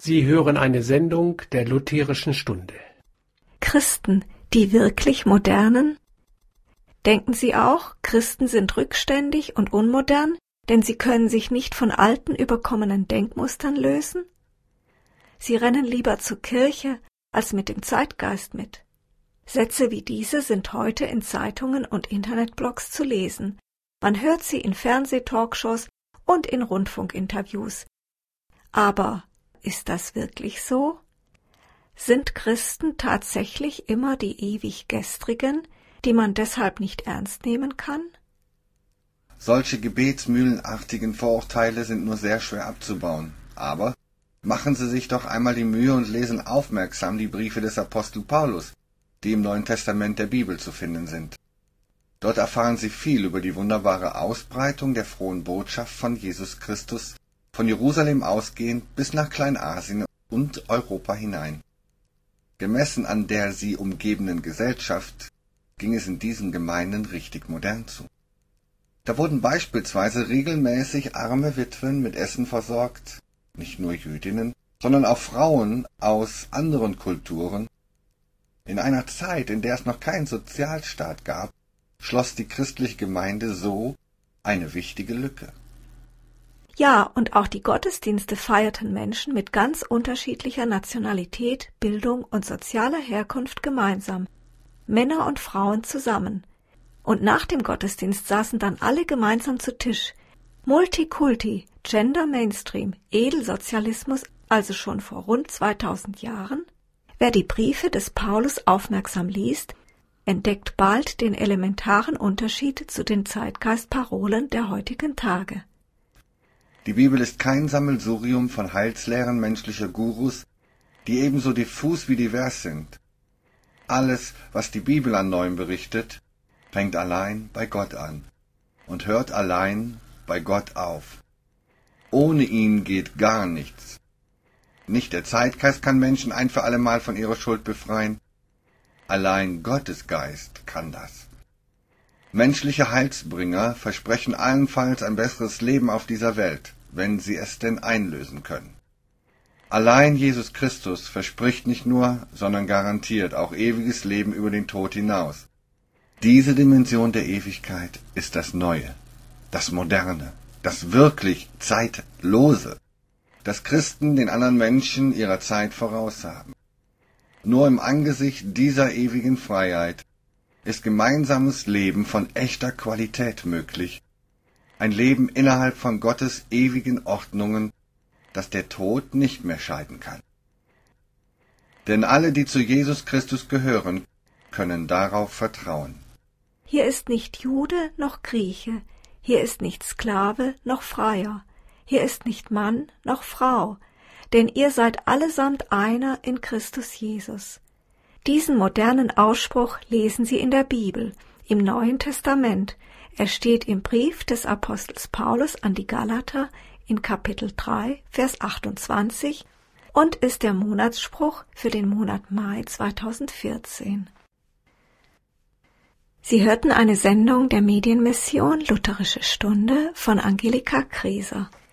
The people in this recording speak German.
Sie hören eine Sendung der Lutherischen Stunde. Christen, die wirklich modernen? Denken Sie auch, Christen sind rückständig und unmodern, denn sie können sich nicht von alten, überkommenen Denkmustern lösen? Sie rennen lieber zur Kirche, als mit dem Zeitgeist mit. Sätze wie diese sind heute in Zeitungen und Internetblogs zu lesen. Man hört sie in Fernsehtalkshows und in Rundfunkinterviews. Aber ist das wirklich so? Sind Christen tatsächlich immer die ewig Gestrigen, die man deshalb nicht ernst nehmen kann? Solche gebetsmühlenartigen Vorurteile sind nur sehr schwer abzubauen. Aber machen Sie sich doch einmal die Mühe und lesen aufmerksam die Briefe des Apostel Paulus, die im Neuen Testament der Bibel zu finden sind. Dort erfahren Sie viel über die wunderbare Ausbreitung der frohen Botschaft von Jesus Christus, von Jerusalem ausgehend bis nach Kleinasien und Europa hinein. Gemessen an der sie umgebenden Gesellschaft ging es in diesen Gemeinden richtig modern zu. Da wurden beispielsweise regelmäßig arme Witwen mit Essen versorgt, nicht nur Jüdinnen, sondern auch Frauen aus anderen Kulturen. In einer Zeit, in der es noch keinen Sozialstaat gab, schloss die christliche Gemeinde so eine wichtige Lücke. Ja, und auch die Gottesdienste feierten Menschen mit ganz unterschiedlicher Nationalität, Bildung und sozialer Herkunft gemeinsam, Männer und Frauen zusammen. Und nach dem Gottesdienst saßen dann alle gemeinsam zu Tisch. Multikulti, Gender Mainstream, Edelsozialismus, also schon vor rund 2000 Jahren? Wer die Briefe des Paulus aufmerksam liest, entdeckt bald den elementaren Unterschied zu den Zeitgeistparolen der heutigen Tage. Die Bibel ist kein Sammelsurium von Heilslehren menschlicher Gurus, die ebenso diffus wie divers sind. Alles, was die Bibel an Neuem berichtet, fängt allein bei Gott an und hört allein bei Gott auf. Ohne ihn geht gar nichts. Nicht der Zeitgeist kann Menschen ein für alle Mal von ihrer Schuld befreien. Allein Gottes Geist kann das. Menschliche Heilsbringer versprechen allenfalls ein besseres Leben auf dieser Welt, wenn sie es denn einlösen können. Allein Jesus Christus verspricht nicht nur, sondern garantiert auch ewiges Leben über den Tod hinaus. Diese Dimension der Ewigkeit ist das Neue, das Moderne, das wirklich Zeitlose, das Christen den anderen Menschen ihrer Zeit voraus haben. Nur im Angesicht dieser ewigen Freiheit ist gemeinsames Leben von echter Qualität möglich, ein Leben innerhalb von Gottes ewigen Ordnungen, das der Tod nicht mehr scheiden kann. Denn alle, die zu Jesus Christus gehören, können darauf vertrauen. Hier ist nicht Jude noch Grieche, hier ist nicht Sklave noch Freier, hier ist nicht Mann noch Frau, denn ihr seid allesamt einer in Christus Jesus. Diesen modernen Ausspruch lesen Sie in der Bibel, im Neuen Testament. Er steht im Brief des Apostels Paulus an die Galater in Kapitel 3, Vers 28 und ist der Monatsspruch für den Monat Mai 2014. Sie hörten eine Sendung der Medienmission Lutherische Stunde von Angelika Kreser.